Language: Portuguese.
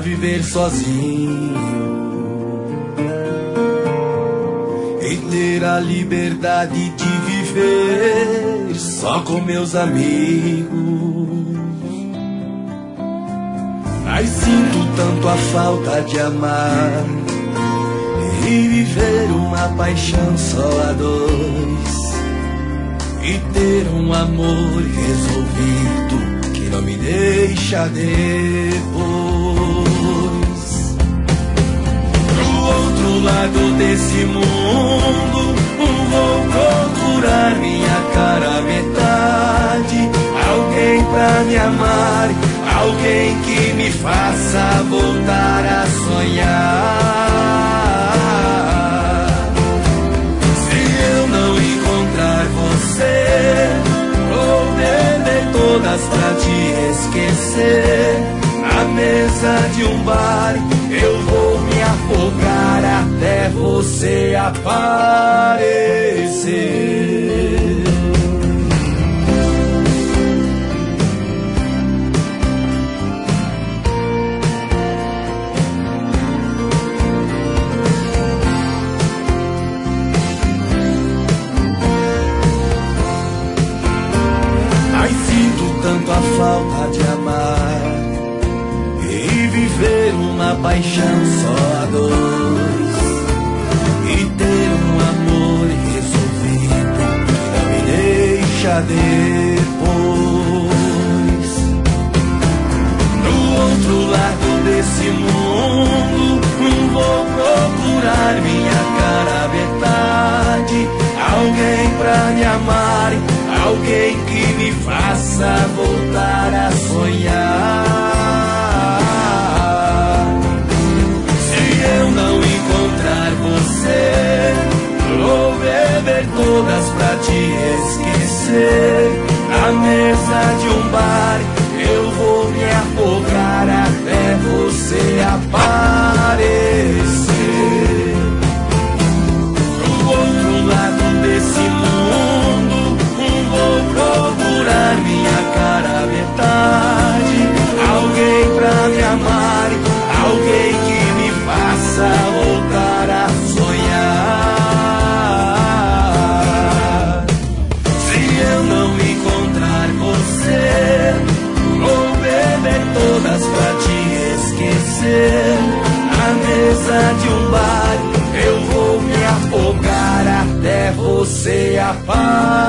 viver sozinho e ter a liberdade de viver só com meus amigos. Mas sinto tanto a falta de amar e viver uma paixão só a dois, e ter um amor resolvido que não me deixa depois. Pro outro lado desse mundo vou procurar minha cara metade, alguém pra me amar, alguém que me faça voltar a sonhar. Se eu não encontrar você, vou beber todas pra te esquecer. Na mesa de um bar eu vou me afogar até você aparecer. Tanto a falta de amar e viver uma paixão só a dois, e ter um amor resolvido que não me deixa depois. No outro lado desse mundo vou procurar minha cara metade, alguém pra me amar, alguém que me faça voltar a sonhar. Se eu não encontrar você, vou beber todas pra te esquecer. Na mesa de um bar eu vou me afogar até você aparecer. Do outro lado desse mundo vou procurar minha cara metade, alguém pra me amar, alguém que me faça voltar a sonhar. Se eu não encontrar você, vou beber todas pra te esquecer. Na mesa de um bar eu vou me afogar até você aparecer.